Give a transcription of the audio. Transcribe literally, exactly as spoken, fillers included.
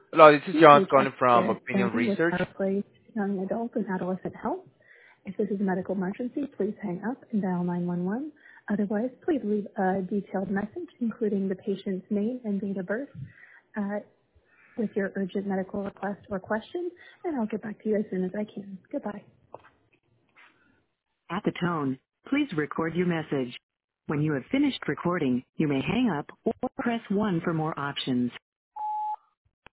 Hello, this is Please John reach out calling to from your Opinion family with Research. Powerplay Young Adult and Adolescent Health. If this is a medical emergency, please hang up and dial nine one one. Otherwise, please leave a detailed message, including the patient's name and date of birth, uh, with your urgent medical request or question, and I'll get back to you as soon as I can. Goodbye. At the tone, please record your message. When you have finished recording, you may hang up or press one for more options.